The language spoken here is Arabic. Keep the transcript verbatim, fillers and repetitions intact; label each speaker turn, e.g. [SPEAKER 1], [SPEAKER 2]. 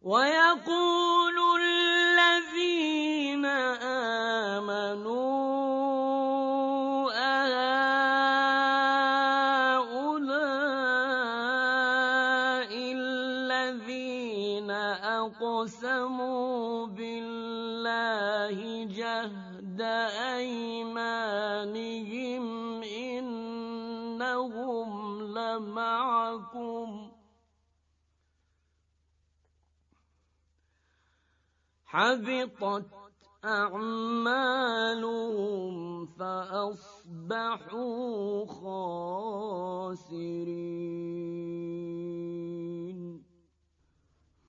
[SPEAKER 1] ويقول الذين آمنوا أهؤلاء الذين أقسموا بالله جهد أيمانهم إنهم لمعكم حبطت أعمالهم فأصبحوا خاسرين.